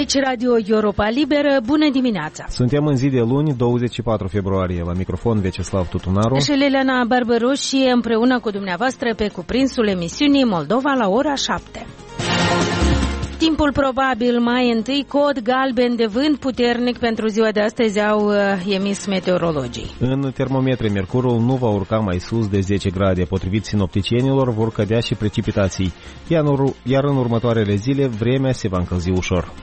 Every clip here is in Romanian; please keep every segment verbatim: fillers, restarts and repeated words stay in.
Aici Radio Europa Liberă, bună dimineața! Suntem în zi de luni, douăzeci și patru februarie, la microfon Veceslav Tutunaru și Liliana Barbaroș și împreună cu dumneavoastră pe cuprinsul emisiunii Moldova la ora șapte. Timpul probabil mai întâi, cod galben de vânt puternic pentru ziua de astăzi au uh, emis meteorologii. În termometre, mercurul nu va urca mai sus de zece grade. Potrivit sinopticienilor, vor cădea și precipitații, iar în următoarele zile vremea se va încălzi ușor.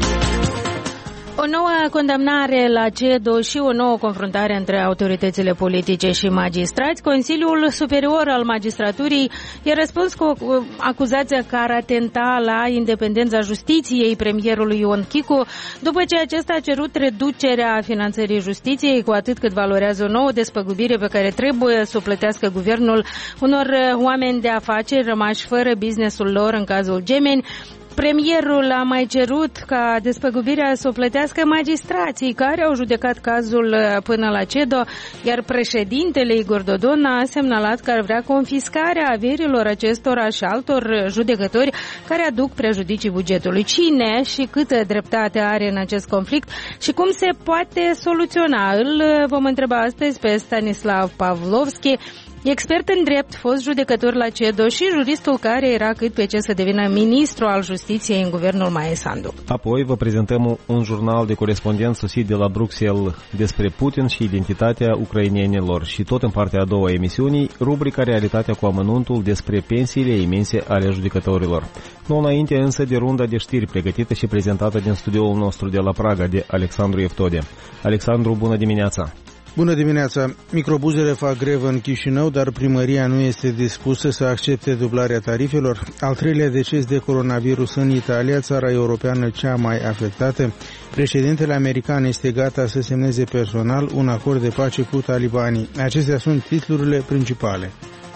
O nouă condamnare la CEDO și o nouă confruntare între autoritățile politice și magistrați. Consiliul Superior al Magistraturii i-a răspuns cu acuzația că ar atenta la independența justiției premierului Ion Chicu, după ce acesta a cerut reducerea finanțării justiției, cu atât cât valorează o nouă despăgubire pe care trebuie să o plătească guvernul unor oameni de afaceri rămași fără businessul lor în cazul Gemeni. Premierul a mai cerut ca despăgubirea să o plătească magistrații care au judecat cazul până la CEDO, iar președintele Igor Dodon a semnalat că ar vrea confiscarea averilor acestora și altor judecători care aduc prejudicii bugetului. Cine și câtă dreptate are în acest conflict și cum se poate soluționa? Îl vom întreba astăzi pe Stanislav Pavlovski, expert în drept, fost judecător la CEDO și juristul care era cât pe ce să devină ministru al justiției în guvernul Maie Sandu. Apoi vă prezentăm un jurnal de corespondenți sosit de la Bruxelles despre Putin și identitatea ucrainenilor și tot în partea a doua a emisiunii, rubrica Realitatea cu amănuntul despre pensiile imense ale judecătorilor. Nu înainte însă de runda de știri pregătită și prezentată din studioul nostru de la Praga de Alexandru Eftode. Alexandru, bună dimineața! Bună dimineața! Microbuzele fac grevă în Chișinău, dar primăria nu este dispusă să accepte dublarea tarifelor. Al treilea deces de coronavirus în Italia, țara europeană cea mai afectată. Președintele american este gata să semneze personal un acord de pace cu talibanii. Acestea sunt titlurile principale.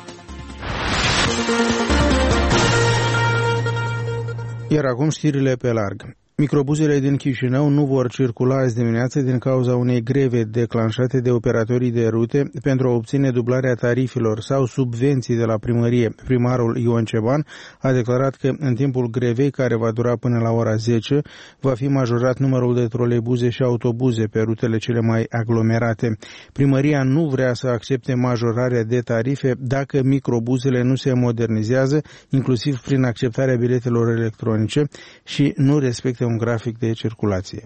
Iar acum știrile pe larg. Microbuzele din Chișinău nu vor circula azi dimineață din cauza unei greve declanșate de operatorii de rute pentru a obține dublarea tarifelor sau subvenții de la primărie. Primarul Ion Ceban a declarat că în timpul grevei, care va dura până la ora zece, va fi majorat numărul de troleibuze și autobuze pe rutele cele mai aglomerate. Primăria nu vrea să accepte majorarea de tarife dacă microbuzele nu se modernizează, inclusiv prin acceptarea biletelor electronice, și nu respectă un grafic de circulație.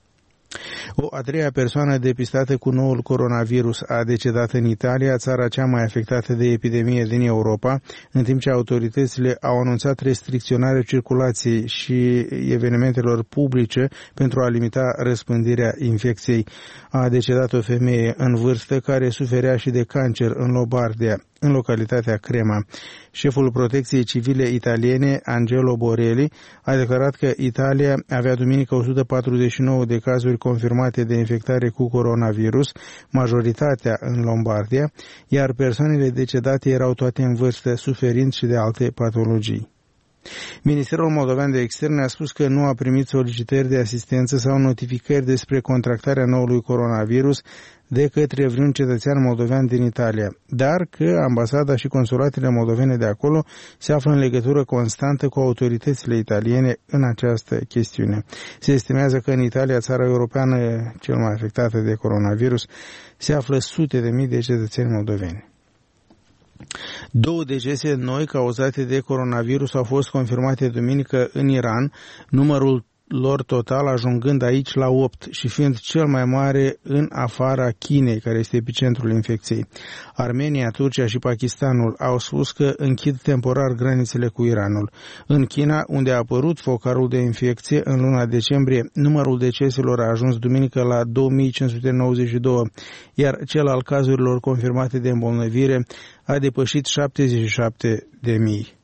O a treia persoană depistată cu noul coronavirus a decedat în Italia, țara cea mai afectată de epidemie din Europa, în timp ce autoritățile au anunțat restricționarea circulației și evenimentelor publice pentru a limita răspândirea infecției. A decedat o femeie în vârstă care suferea și de cancer în Lombardia, în localitatea Crema. Șeful Protecției Civile italiene, Angelo Borelli, a declarat că Italia avea duminică o sută patruzeci și nouă de cazuri confirmate de infectare cu coronavirus, majoritatea în Lombardia, iar persoanele decedate erau toate în vârstă, suferind și de alte patologii. Ministerul Moldovean de Externe a spus că nu a primit solicitări de asistență sau notificări despre contractarea noului coronavirus de către vreun cetățean moldovean din Italia, dar că ambasada și consulatele moldovene de acolo se află în legătură constantă cu autoritățile italiene în această chestiune. Se estimează că în Italia, țara europeană cel mai afectată de coronavirus, se află sute de mii de cetățeni moldoveni. Două decese noi cauzate de coronavirus au fost confirmate duminică în Iran, numărul lor total ajungând aici la opt și fiind cel mai mare în afara Chinei, care este epicentrul infecției. Armenia, Turcia și Pakistanul au spus că închid temporar granițele cu Iranul. În China, unde a apărut focarul de infecție în luna decembrie, numărul deceselor a ajuns duminică la două mii cinci sute nouăzeci și doi, iar cel al cazurilor confirmate de îmbolnăvire a depășit șaptezeci și șapte de mii.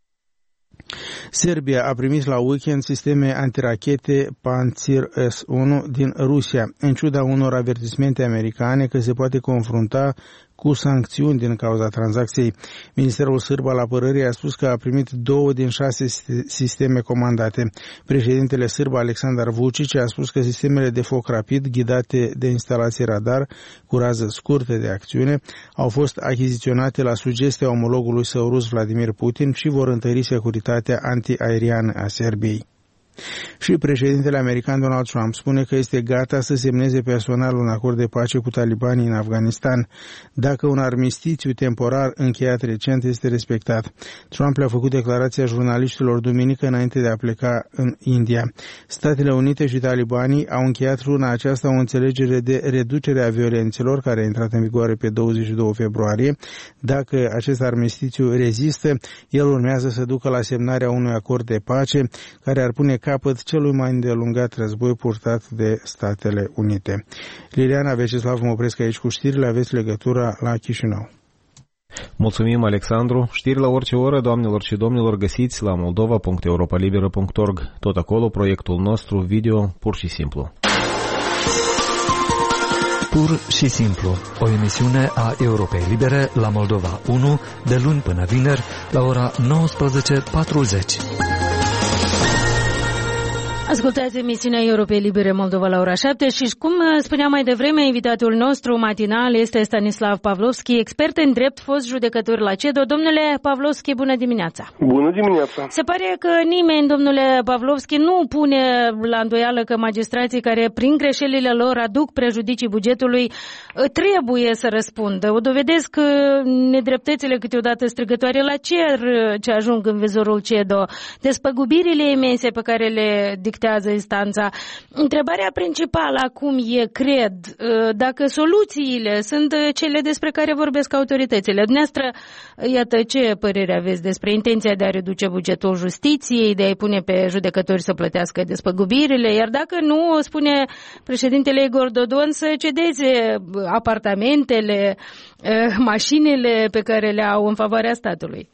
Serbia a primit la weekend sisteme antirachete Pantsir S unu din Rusia, în ciuda unor avertismente americane că se poate confrunta cu sancțiuni din cauza tranzacției. Ministerul sârb al apărării a spus că a primit două din șase sisteme comandate. Președintele sârb Aleksandar Vučić a spus că sistemele de foc rapid, ghidate de instalații radar cu rază scurtă de acțiune, au fost achiziționate la sugestia omologului său rus Vladimir Putin și vor întări securitatea antiaeriană a Serbiei. Și președintele american Donald Trump spune că este gata să semneze personal un acord de pace cu talibanii în Afganistan dacă un armistițiu temporar încheiat recent este respectat. Trump le-a făcut declarația jurnaliștilor duminică înainte de a pleca în India. Statele Unite și talibanii au încheiat luna aceasta o înțelegere de reducere a violențelor care a intrat în vigoare pe douăzeci și doi februarie. Dacă acest armistițiu rezistă, el urmează să ducă la semnarea unui acord de pace care ar pune capăt celui mai îndelungat război purtat de Statele Unite. Liliana Veceslav, mă opresc aici cu știrile, aveți legătura la Chișinău. Mulțumim, Alexandru. Știri la orice oră, doamnelor și domnilor, găsiți la moldova punct europa liberă punct org. Tot acolo proiectul nostru video Pur și Simplu. Pur și Simplu, o emisiune a Europei Libere la Moldova unu, de luni până vineri, la ora nouăsprezece patruzeci. Ascultați emisiunea Europei Libere Moldova la ora șapte și, cum spuneam mai devreme, invitatul nostru matinal este Stanislav Pavlovski, expert în drept, fost judecător la C E D O. Domnule Pavlovski, bună dimineața! Bună dimineața! Se pare că nimeni, domnule Pavlovski, nu pune la îndoială că magistrații care, prin greșelile lor, aduc prejudicii bugetului, trebuie să răspundă. O dovedesc nedreptățile câteodată strigătoare la cer ce ajung în vizorul C E D O, despăgubirile imense pe care le dictează instanța. Întrebarea principală acum e, cred, dacă soluțiile sunt cele despre care vorbesc autoritățile. Dumneavoastră, iată, ce părere aveți despre intenția de a reduce bugetul justiției, de a-i pune pe judecători să plătească despăgubirile, iar dacă nu, spune președintele Igor Dodon să cedeze apartamentele, mașinile pe care le au în favoarea statului.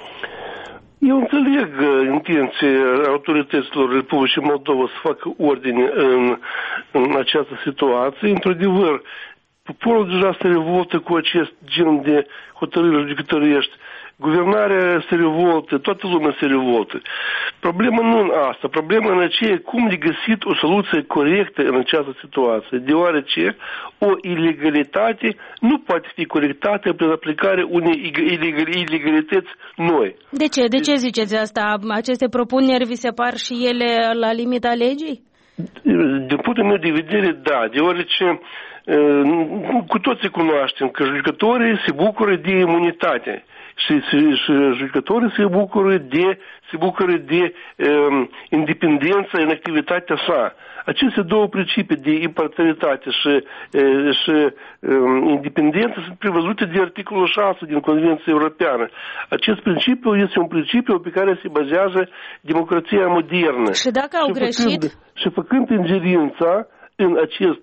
Eu înțeleg intenția autorităților Republicii Moldova să facă ordine în, în această situație. Într-adevăr, poporul deja se revoltă cu acest gen de hotărâri judecătorești. Guvernarea se revoltă, toată lumea se revoltă. Problema nu în asta, problema în aceea cum de găsit o soluție corectă în această situație, deoarece o ilegalitate nu poate fi corectată prin aplicarea unei ilegalități noi. De ce? De ce ziceți asta? Aceste propuneri vi se par și ele la limita legii? Din punctul meu de vedere, da, deoarece cu toții cunoaștem că judecătorii se bucură de imunitate. Și, și, și judecătorii se bucură de, se bucură de um, independență în activitatea sa. Aceste două principii de imparțialitate și, e, și um, independență sunt prevăzute de articolul șase din Convenția Europeană. Acest principiu este un principiu pe care se bazează democrația modernă. Și dacă au și greșit? Făcând, și făcând ingerința în acest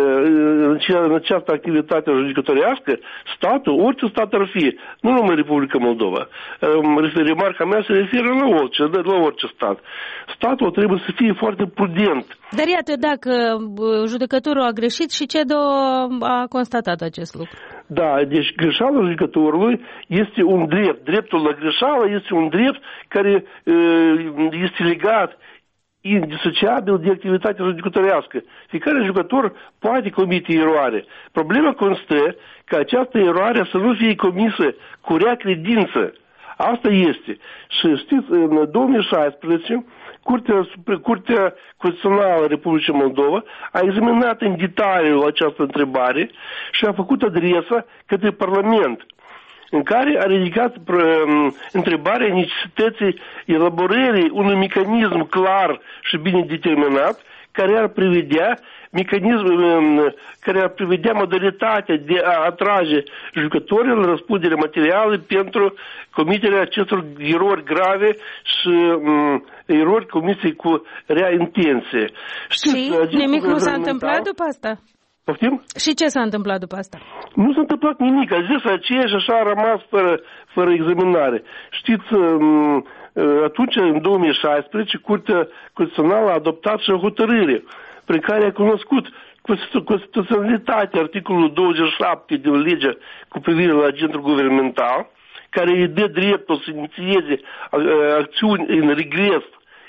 în această activitate judecătorească, statul, orice stat ar fi, nu numai Republica Moldova. Remarca mea se referă la orice, la orice stat. Statul trebuie să fie foarte prudent. Dar iată, dacă judecătorul a greșit și C E D O a constatat acest lucru. Da, deci greșeala judecătorului este un drept. Dreptul la greșeală este un drept care este legat indisociabil de activitatea judecătorească. Fiecare jucător poate comite eroare. Problema constă că această eroare să nu fie comisă cu rea credință. Asta este. Și știți, în două mii șaisprezece, Curtea, Curtea Constituțională a Republicii Moldova a examinat în detaliu această întrebare și a făcut adresa către Parlament, în care a ridicat întrebarea necesității elaborării unui mecanism clar și bine determinat care ar prevedea mecanismul care ar prevedea modalitatea de a atrage jucătorii la răspundere materială pentru comiterea acestor erori grave și um, erori comise cu rea intenție. Și nimic nu s-a întâmplat după asta? Poftim? Și ce s-a întâmplat după asta? Nu s-a întâmplat nimic. A zis aceea și așa a rămas fără, fără examinare. Știți, atunci, în două mii șaisprezece, Curtea Constituțională a adoptat și o hotărâre prin care a cunoscut constituționalitatea articolului douăzeci și șapte din legea cu privire la agentul guvernamental, care îi dă dreptul să inițieze acțiuni în regres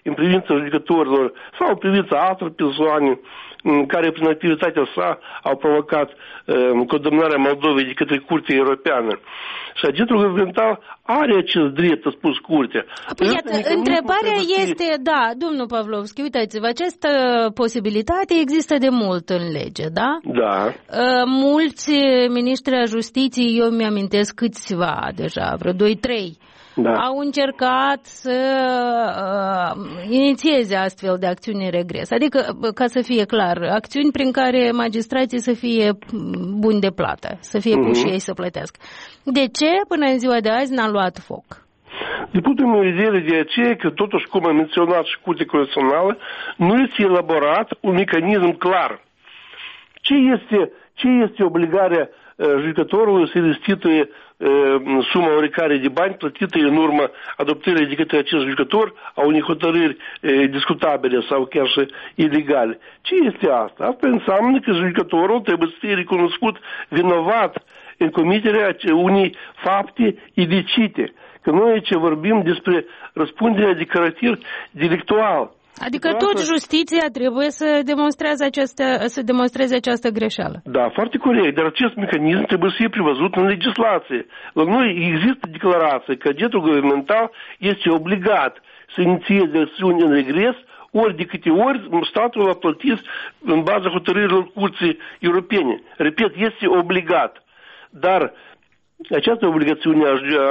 în privința judecătorilor sau în privința altor persoane care prin activitatea sa au provocat uh, condamnarea Moldovei de către Curtea Europeană. Și agentul guvernamental are acest drept, a spus Curtea. Păi iată, întrebarea este, da, domnul Pavlovski, uitați-vă, această posibilitate există de mult în lege, da? Da. Uh, mulți miniștri ai justiției, eu mi-amintesc câțiva deja, vreo doi trei, da, au încercat să uh, inițieze astfel de acțiuni în regres. Adică, ca să fie clar, acțiuni prin care magistrații să fie buni de plată, să fie puși mm-hmm. ei să plătească. De ce până în ziua de azi n-a luat foc? Din punctul meu de vedere, de aceea că totuși, cum am menționat și Curtea Constituțională, nu este elaborat un mecanism clar. Ce este, ce este obligarea uh, judecătorului să restituie suma oricare de bani plătită în urma adoptării de către acest judecător a unei hotărâri e, discutabile sau chiar și ilegale. Ce este asta? Asta înseamnă că judecătorul trebuie să fie recunoscut vinovat în comiterea unei fapte ilicite. Că noi aici vorbim despre răspunderea de caracter delictual. Adică tot justiția trebuie să demonstreze această, să demonstreze această greșeală. Da, foarte corect, dar acest mecanism trebuie să fie prevăzut în legislație. La noi există declarație că agentul guvernamental este obligat să inițieze acțiuni în regres ori de câte ori statul a plătit în baza hotărârilor Curții Europene. Repet, este obligat. Dar această obligațiune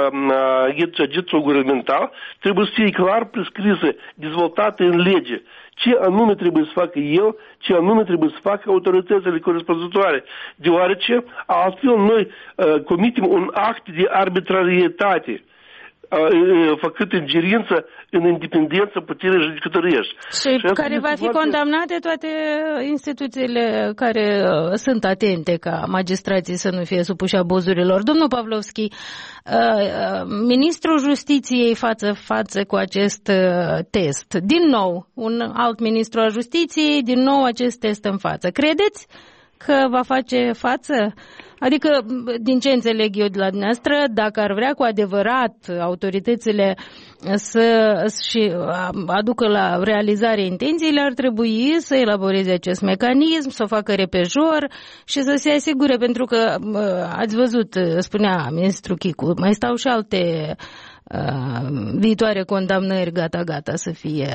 a agentului guvernamental trebuie să fie clar prescrisă, dezvoltată în lege. Ce anume trebuie să facă el, ce anume trebuie să facă autoritățile corespunzătoare. Deoarece altfel noi uh, comitem un act de arbitrarietate, făcut ingerință în independența puterii judecătorești. Și, și care va fi foarte... condamnat de toate instituțiile care uh, sunt atente ca magistrații să nu fie supuși abuzurilor. Domnul Pavlovski, uh, uh, ministrul Justiției față față cu acest uh, test. Din nou, un alt ministru al Justiției, din nou acest test în față. Credeți că va face față? Adică, din ce înțeleg eu de la dumneavoastră, dacă ar vrea cu adevărat autoritățile să și aducă la realizarea intențiile, ar trebui să elaboreze acest mecanism, să o facă repejor și să se asigure, pentru că ați văzut, spunea ministrul Chicu, mai stau și alte uh, viitoare condamnări gata-gata să fie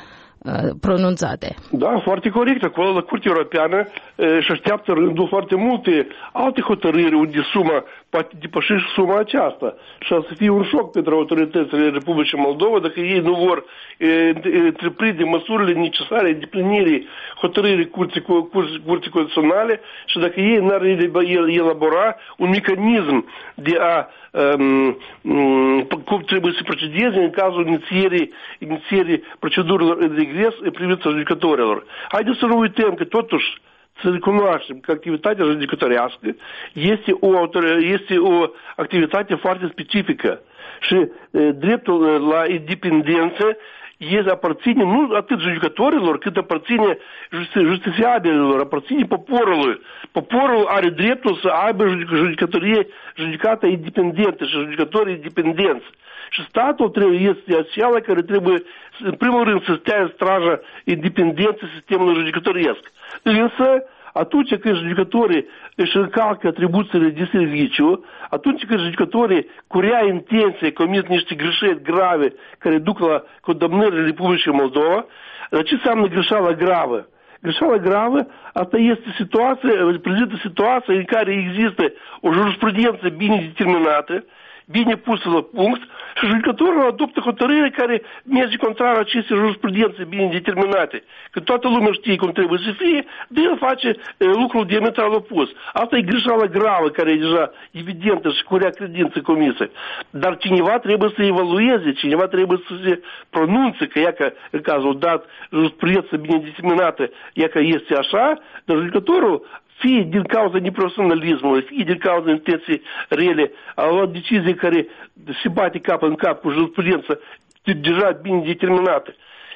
pronunțate. Da, foarte corect. Acolo la Curtea Europeană și așteaptă rândul foarte multe alte hotărâri unde suma poate depăși suma aceasta. Și să fie un șoc pentru autoritățile Republicii Moldova dacă ei nu vor întreprinde măsurile necesare îndeplinirii hotărârii Curții, Curții, Curții Constituționale și dacă ei n-ar elabora un mecanism de a um, um, cum trebuie să procedeze în cazul inițierii, inițierii procedurilor în regres în privința judecătorilor. Haideți să nu uităm că totuși să recunoaștem că activitatea judecătorească este o, este o activitate foarte specifică și e, dreptul la independență este aparține nu atât judecătorilor, cât aparține justiciabililor, aparține poporului. Poporul are dreptul să aibă judecătorie judecată independentă și judecători independenți. Și statul trebuie, este acela care trebuie, în primul rând, să stea în straja independenței sistemului judecătoresc. Însă, atunci când judecătorii își încalcă atribuțiile de serviciu, atunci când judecătorii cu rea intenție comit niște greșeli grave care duc la condamnările Republicii Moldova, ce înseamnă greșeala gravă? Greșeala gravă, asta este situația, prezintă situația în care există o jurisprudență bine determinată, bine pusă la punct și judecătorul adoptă hotărâre care merge contrar acestei jurisprudențe bine determinate. Că toată lumea știe cum trebuie să fie, de el face e, lucrul diametral opus. Asta e greșeala gravă care e deja evidentă și cu rea credință comisă. Dar cineva trebuie să evalueze, cineva trebuie să se pronunțe că ea că în cazul dat jurisprudență bine determinată, ea că este așa, dar judecătorul fie din cauza neprofesionalismului, fie din cauza intenției rele, a luat decizii care se bate cap în cap cu jurisprudență deja bine determinată.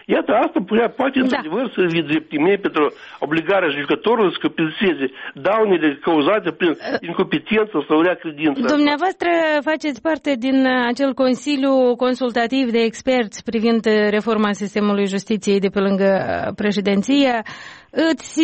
Iată, asta poate, într-adevăr, să fie dreptii mei pentru obligarea judecătorului să compenseze daunele cauzate prin incompetență sau rea credință. Dumneavoastră faceți parte din acel Consiliu Consultativ de Experți privind reforma sistemului justiției de pe lângă președinție. Îți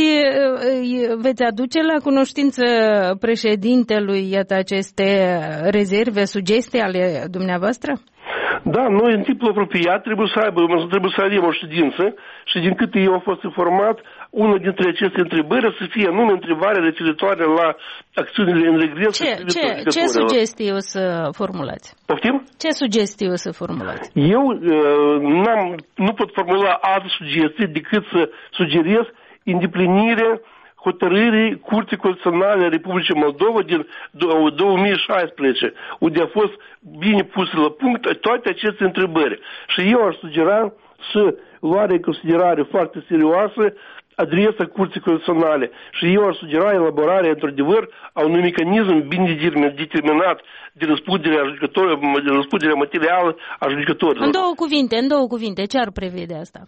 veți aduce la cunoștință președintelui, iată, aceste rezerve, sugestii ale dumneavoastră? Da, noi în timpul apropiat trebuie să aibă, trebuie să avem o ședință și din câte eu am fost informat, una dintre aceste întrebări să fie anume întrebarea referitoare la acțiunile în regres. Ce, ce, ce sugestii o să formulați? Poftim? Ce sugestii o să formulați? Eu n-am, nu pot formula alte sugestii decât să sugerez îndeplinirea hotărârii Curții Constituționale a Republicii Moldova din două mii șaisprezece, unde a fost bine puse la punct toate aceste întrebări. Și eu aș sugera să luare în considerare foarte serioasă adresa Curții Constituționale. Și eu aș sugera elaborarea, într-adevăr, a unui mecanism bine determinat de răspunderea judecătorilor, de răspunderea materială a judecătorilor. În două cuvinte, în două cuvinte, ce ar prevede asta?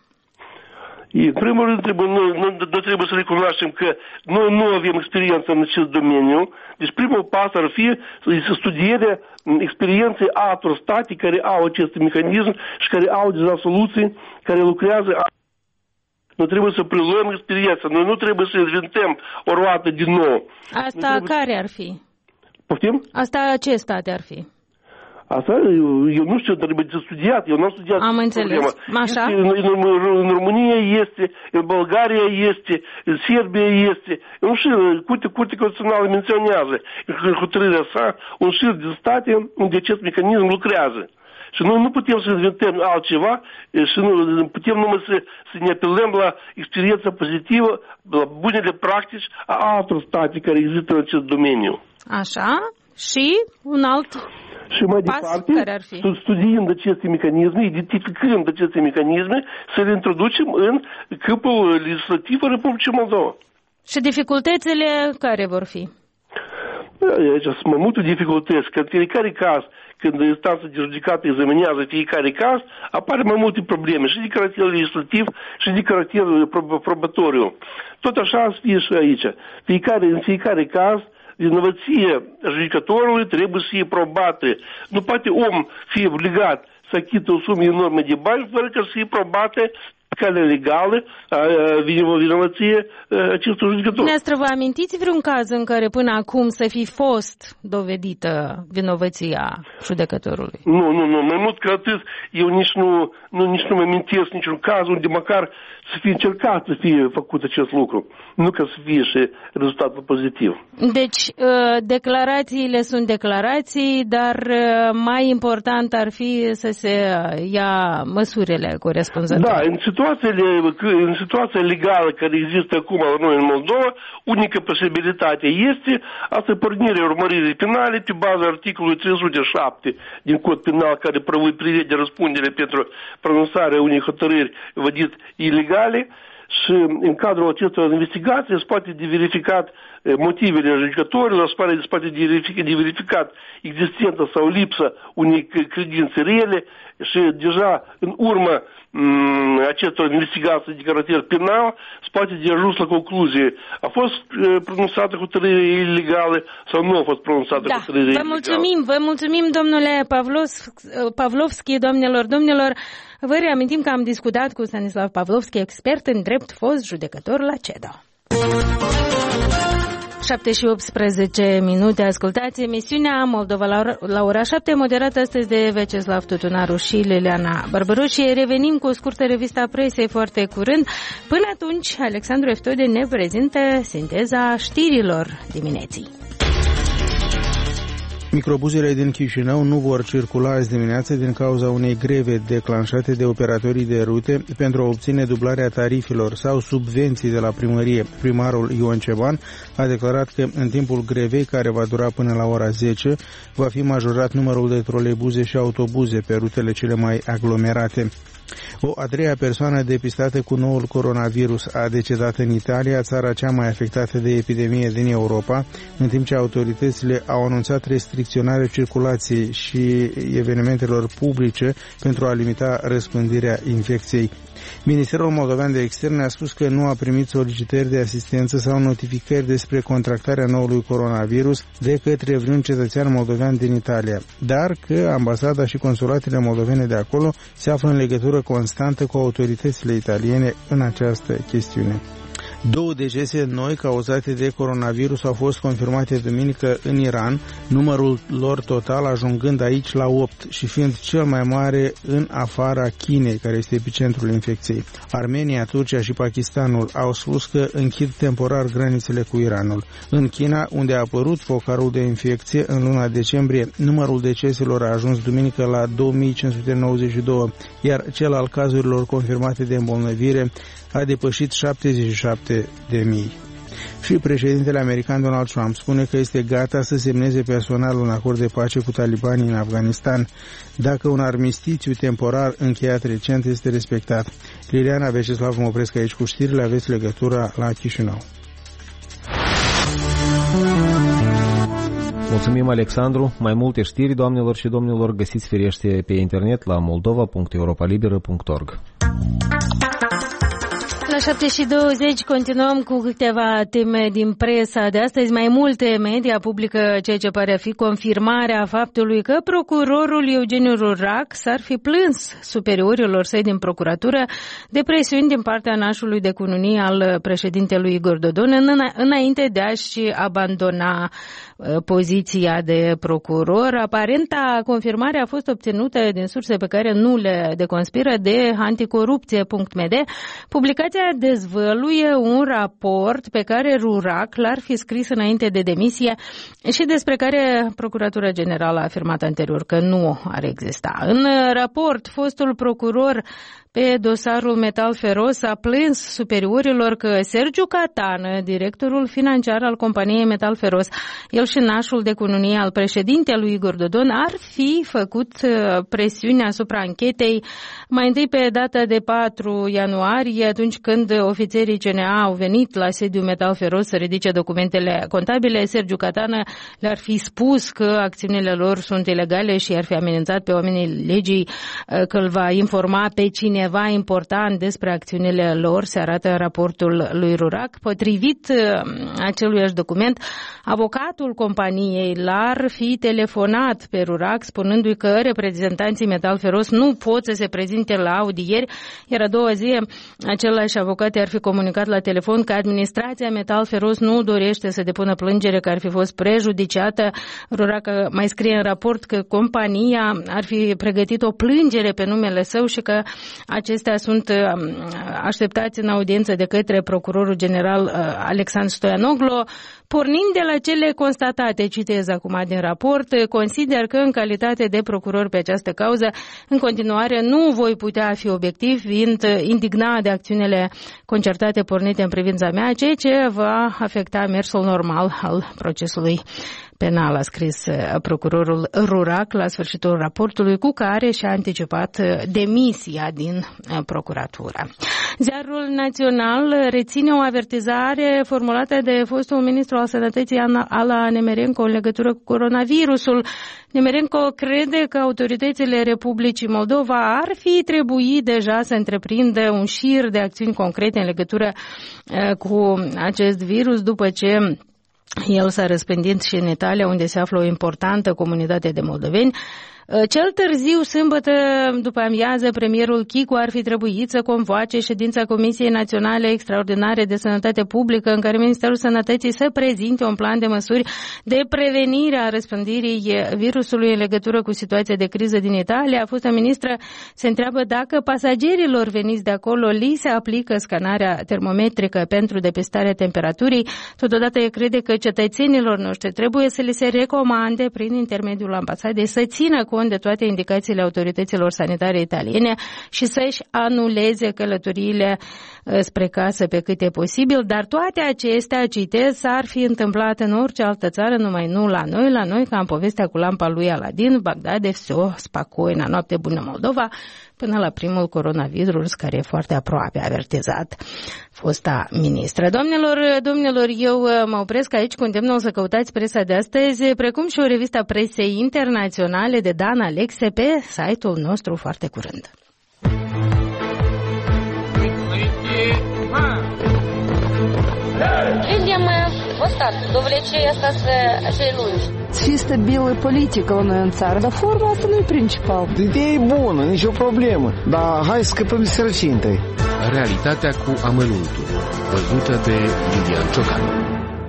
În primul rând, trebuie, nu, nu, nu trebuie să recunoaștem că noi nu avem experiență în acest domeniu. Deci primul pas ar fi să studierea experienței altor state care au acest mecanism și care au deja soluții, care lucrează. Noi trebuie să preluăm experiența. Noi nu trebuie să inventăm o roată din nou. Asta care ar fi? Poftim? Asta ce state ar fi? Asta, eu, eu nu știu, trebuie de studiat, eu nu am studiat. Am înțeles. Așa? Este, în, în, în România este, în Bulgaria este, în Serbia este, un șir, Curtea Curte Constituțională menționează în hotărârea sa un șir de state unde acest mecanism lucrează. Și noi nu putem să inventăm altceva și nu putem numai să, să ne apelăm la experiența pozitivă, la bunele practici a altor state care există în acest domeniu. Așa? Și un alt... Și mai departe, studiind aceste mecanisme, identificând aceste mecanisme, să le introducem în câmpul legislativ al Republicii Moldova. Și dificultățile care vor fi? Aici sunt mai multe dificultăți, că în fiecare caz, când instanța de judecată examinează fiecare caz, apare mai multe probleme, și de caracter legislativ, și de caracter probatoriu. Tot așa să fie și aici. Fiecare, în fiecare caz, vinovăția judecătorului trebuie să fie probată. Nu poate om fi obligat să achită o sumă enormă de bani fără ca să fie probate cale legală vinovăție acestor judecători. Dumneavoastră, vă amintiți vreun caz în care până acum să fi fost dovedită vinovăția judecătorului? Nu, nu, nu. Mai mult ca atât, eu nici nu, nu, nici nu mă amintesc niciun caz unde măcar să fie încercat să fie făcut acest lucru. Nu ca să fie și rezultatul pozitiv. Deci, declarațiile sunt declarații, dar mai important ar fi să se ia măsurile corespunzătoare. Da, în situațiile, în situația legală care există acum la noi în Moldova, unica posibilitate este asta pornirea urmăririi penale pe baza articolului trei sute șapte din Cod Penal, care prevede răspundere pentru pronunțarea unei hotărâri vădit ilegale. Și în cadrul acestor investigații se poate de verificat motivele judecătorilor, se poate de verificat, de verificat existența sau lipsa unei credințe reale și deja în urma m- acestor investigații de caracter penal se poate de ajuns la concluzie. A fost pronunțată hotărâre ilegală sau nu a fost pronunțată da, hotărâre ilegală? Vă mulțumim, vă mulțumim, domnule Pavlovski, domnilor, domnilor. Vă reamintim că am discutat cu Stanislav Pavlovski, expert în drept, fost judecător la C E D O. șapte și optsprezece minute, ascultați emisiunea Moldova la ora, la ora șapte, moderată astăzi de Veceslav Tutunaru și Liliana Bărbaru, și revenim cu o scurtă revistă a presei foarte curând. Până atunci, Alexandru Eftode ne prezintă sinteza știrilor dimineții. Microbuzele din Chișinău nu vor circula azi dimineață din cauza unei greve declanșate de operatorii de rute pentru a obține dublarea tarifelor sau subvenții de la primărie. Primarul Ion Ceban a declarat că în timpul grevei, care va dura până la ora zece, va fi majorat numărul de troleibuze și autobuze pe rutele cele mai aglomerate. O a treia persoană depistată cu noul coronavirus a decedat în Italia, țara cea mai afectată de epidemie din Europa, în timp ce autoritățile au anunțat restricționarea circulației și evenimentelor publice pentru a limita răspândirea infecției. Ministerul Moldovean de Externe a spus că nu a primit solicitări de asistență sau notificări despre contractarea noului coronavirus de către vreun cetățean moldovean din Italia, dar că ambasada și consulatele moldovene de acolo se află în legătură constantă cu autoritățile italiene în această chestiune. Două decese noi cauzate de coronavirus au fost confirmate duminică în Iran, numărul lor total ajungând aici la opt și fiind cel mai mare în afara Chinei, care este epicentrul infecției. Armenia, Turcia și Pakistanul au spus că închid temporar granițele cu Iranul. În China, unde a apărut focarul de infecție în luna decembrie, numărul deceselor a ajuns duminică la două mii cinci sute nouăzeci și doi, iar cel al cazurilor confirmate de îmbolnăvire a depășit șaptezeci și șapte de mii. Și președintele american Donald Trump spune că este gata să semneze personal un acord de pace cu talibanii în Afganistan, dacă un armistițiu temporar încheiat recent este respectat. Liliana Veceslav, mă opresc aici cu știrile, aveți legătura la Chișinău. Mulțumim, Alexandru. Mai multe știri, doamnelor și domnilor, găsiți firește pe internet la moldova punct europa liberă punct org. La șapte și douăzeci continuăm cu câteva teme din presa de astăzi. Mai multe media publică ceea ce pare a fi confirmarea faptului că procurorul Eugeniu Rurac s-ar fi plâns superiorilor săi din procuratură de presiuni din partea nașului de cununie al președintelui Igor Dodon înainte de a-și abandona poziția de procuror. Aparenta confirmare a fost obținută din surse pe care nu le deconspiră de anticorupție punct m d. Publicația dezvăluie un raport pe care Rurac l-ar fi scris înainte de demisie și despre care Procuratura Generală a afirmat anterior că nu ar exista. În raport, fostul procuror pe dosarul Metal Feros a plâns superiorilor că Sergiu Catană, directorul financiar al companiei Metal Feros, el și nașul de cununie al președintelui Igor Dodon, ar fi făcut presiune asupra anchetei mai întâi pe data de patru ianuarie, atunci când ofițerii C N A au venit la sediul Metal Feros să ridice documentele contabile. Sergiu Catană le-ar fi spus că acțiunile lor sunt ilegale și ar fi amenințat pe oamenii legii că îl va informa pe cine Cineva important despre acțiunile lor, se arată în raportul lui Rurac. Potrivit aceluiași document, avocatul companiei l-ar fi telefonat pe Rurac spunându-i că reprezentanții Metal Feros nu pot să se prezinte la audieri, iar a doua zi același avocat ar fi comunicat la telefon că administrația Metal Feros nu dorește să depună plângere, că ar fi fost prejudiciată. Rurac mai scrie în raport că compania ar fi pregătit o plângere pe numele său și că acestea sunt așteptați în audiență de către procurorul general Alexandru Stoianoglu. Pornind de la cele constatate, citez acum din raport, consider că în calitate de procuror pe această cauză, în continuare nu voi putea fi obiectiv, fiind indignat de acțiunile concertate pornite în privința mea, ceea ce va afecta mersul normal al procesului penal, a scris procurorul Rurac la sfârșitul raportului, cu care și-a anticipat demisia din procuratură. Ziarul Național reține o avertizare formulată de fostul ministru al Sănătății Ala Nemerenko în legătură cu coronavirusul. Nemerenko crede că autoritățile Republicii Moldova ar fi trebuit deja să întreprindă un șir de acțiuni concrete în legătură cu acest virus după ce el s-a răspândit și în Italia, unde se află o importantă comunitate de moldoveni. Cel târziu, sâmbătă, după amiază, premierul Chicu ar fi trebuit să convoace ședința Comisiei Naționale Extraordinare de Sănătate Publică, în care Ministerul Sănătății să prezinte un plan de măsuri de prevenire a răspândirii virusului în legătură cu situația de criză din Italia. Fosta ministră se întreabă dacă pasagerilor veniți de acolo li se aplică scanarea termometrică pentru depistarea temperaturii. Totodată ea crede că cetățenilor noștri trebuie să li se recomande prin intermediul ambasadei să țină cont de toate indicațiile autorităților sanitare italiene și să-și anuleze călătoriile spre casă pe cât e posibil, dar toate acestea, citez, s-ar fi întâmplat în orice altă țară, numai nu la noi, la noi, ca în povestea cu lampa lui Aladin, Bagdad, vsё spokojna, noapte bună Moldova, până la primul coronavirus, care e foarte aproape, a avertizat fosta ministră. Doamnelor, domnilor, eu mă opresc aici, cu îndemnul să căutați presa de astăzi, precum și o revistă presei internaționale de Dan Alexe pe site-ul nostru foarte curând. Видимо, вот так, до влечения с лунж. Чисто белая политика у НЦАР, да форма asta nu-i principal. Ideea e bună, nicio problemă, dar hai scăpăm de sărăcie întâi. Realitatea cu amănuntul, văzută de Lilian Ciocan.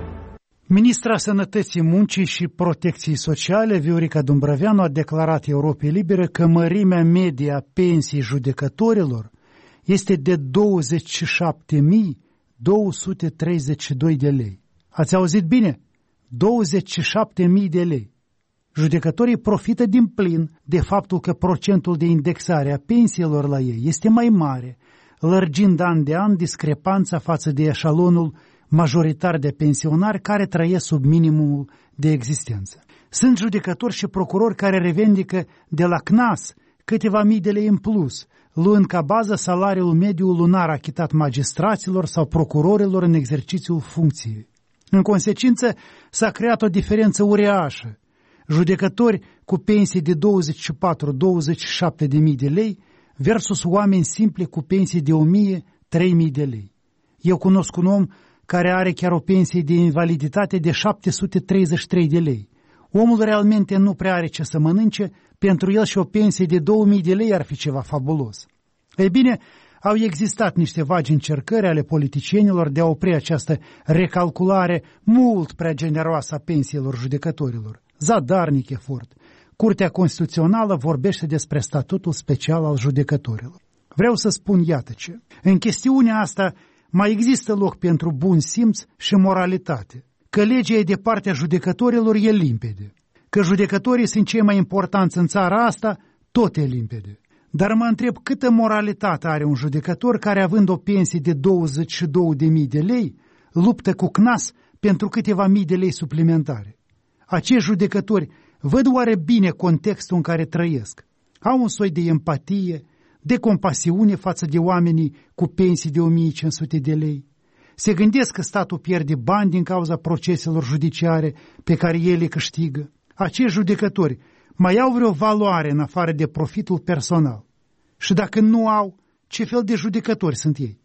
Ministra Sănătății, Muncii și Protecției Sociale, Viorica Dumbrăveanu, a declarat Europei Libere că mărimea medie a pensiei judecătorilor este de douăzeci și șapte mii două sute treizeci și doi de lei. Ați auzit bine? douăzeci și șapte mii de lei. Judecătorii profită din plin de faptul că procentul de indexare a pensiilor la ei este mai mare, lărgind an de an discrepanța față de eșalonul majoritar de pensionari care trăiesc sub minimumul de existență. Sunt judecători și procurori care revendică de la C N A S câteva mii de lei în plus, luând ca bază salariul mediu lunar achitat magistraților sau procurorilor în exercițiul funcției. În consecință, s-a creat o diferență uriașă. Judecători cu pensii de douăzeci și patru - douăzeci și șapte de mii de lei versus oameni simpli cu pensii de o mie - trei mii de lei. Eu cunosc un om care are chiar o pensie de invaliditate de șapte sute treizeci și trei de lei. Omul realmente nu prea are ce să mănânce, pentru el și o pensie de două mii de lei ar fi ceva fabulos. Ei bine, au existat niște vagi încercări ale politicienilor de a opri această recalculare mult prea generoasă a pensiilor judecătorilor. Zadarnic efort. Curtea Constituțională vorbește despre statutul special al judecătorilor. Vreau să spun iată ce. În chestiunea asta mai există loc pentru bun simț și moralitate. Că legea e de partea judecătorilor e limpede. Că judecătorii sunt cei mai importanți în țara asta, tot e limpede. Dar mă întreb câtă moralitate are un judecător care, având o pensie de douăzeci și două de mii de lei, luptă cu C N A S pentru câteva mii de lei suplimentare. Acești judecători văd oare bine contextul în care trăiesc? Au un soi de empatie, de compasiune față de oamenii cu pensii de o mie cinci sute de lei? Se gândesc că statul pierde bani din cauza proceselor judiciare pe care ei le câștigă? Acești judecători mai au vreo valoare în afară de profitul personal? Și dacă nu au, ce fel de judecători sunt ei?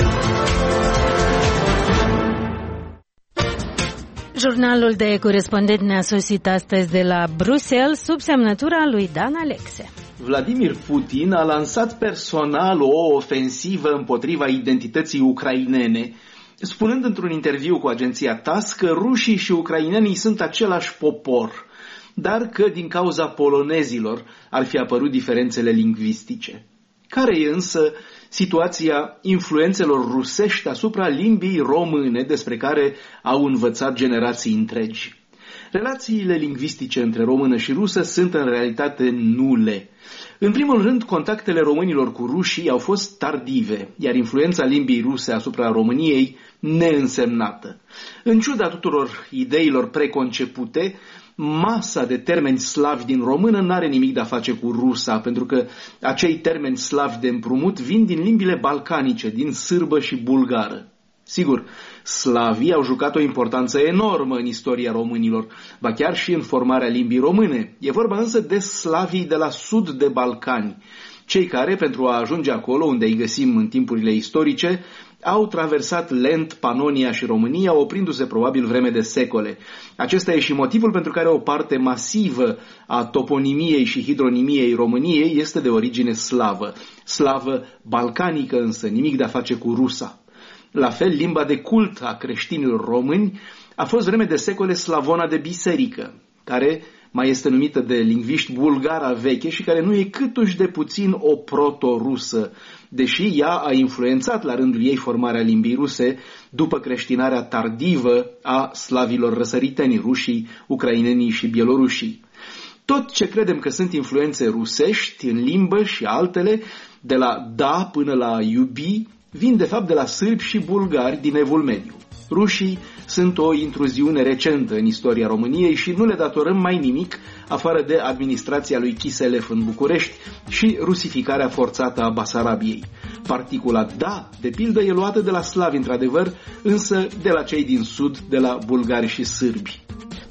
Jurnalul de corespondent ne-a sosit astăzi de la Bruxelles sub semnătura lui Dan Alexe. Vladimir Putin a lansat personal o ofensivă împotriva identității ucrainene, spunând într-un interviu cu agenția T A S S că rușii și ucrainenii sunt același popor, dar că din cauza polonezilor ar fi apărut diferențele lingvistice. Care e însă situația influențelor rusești asupra limbii române, despre care au învățat generații întregi? Relațiile lingvistice între română și rusă sunt în realitate nule. În primul rând, contactele românilor cu rușii au fost tardive, iar influența limbii ruse asupra României neînsemnată. În ciuda tuturor ideilor preconcepute, masa de termeni slavi din română n-are nimic de a face cu rusa, pentru că acei termeni slavi de împrumut vin din limbile balcanice, din sârbă și bulgară. Sigur, slavii au jucat o importanță enormă în istoria românilor, ba chiar și în formarea limbii române. E vorba însă de slavii de la sud de Balcani, cei care, pentru a ajunge acolo unde îi găsim în timpurile istorice, au traversat lent Panonia și România, oprindu-se probabil vreme de secole. Acesta e și motivul pentru care o parte masivă a toponimiei și hidronimiei României este de origine slavă. Slavă balcanică însă, nimic de a face cu rusa. La fel, limba de cult a creștinilor români a fost vreme de secole slavona de biserică, care mai este numită de lingviști bulgara veche și care nu e câtuși de puțin o proto-rusă, deși ea a influențat la rândul ei formarea limbii ruse după creștinarea tardivă a slavilor răsăriteni, rușii, ucrainenii și bielorușii. Tot ce credem că sunt influențe rusești în limbă și altele, de la da până la iubi, vin de fapt de la sârbi și bulgari din Evul Mediu. Rușii sunt o intruziune recentă în istoria României și nu le datorăm mai nimic afară de administrația lui Chiselef în București și rusificarea forțată a Basarabiei. Particula da, de pildă, e luată de la slavi într-adevăr, însă de la cei din sud, de la bulgari și sârbi.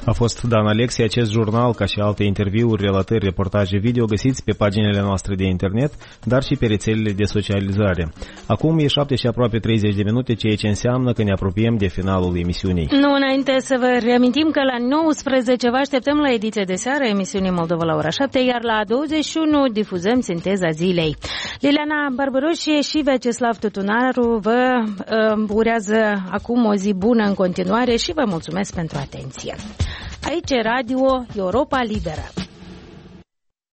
A fost Dan Alexei. Acest jurnal, ca și alte interviuri, relatări, reportaje video, găsiți pe paginile noastre de internet, dar și pe rețelele de socializare. Acum e șapte și aproape treizeci de minute, ceea ce înseamnă că ne apropiem de finalul emisiunii. Nu, înainte să vă reamintim că la nouăsprezece vă așteptăm la ediția de seară emisiunii Moldova la ora șapte, iar la douăzeci și unu difuzăm Sinteza zilei. Liliana Barbaroșie și Vyacheslav Tutunaru vă uh, urează acum o zi bună în continuare și vă mulțumesc pentru atenție. Aici e Radio Europa Liberă.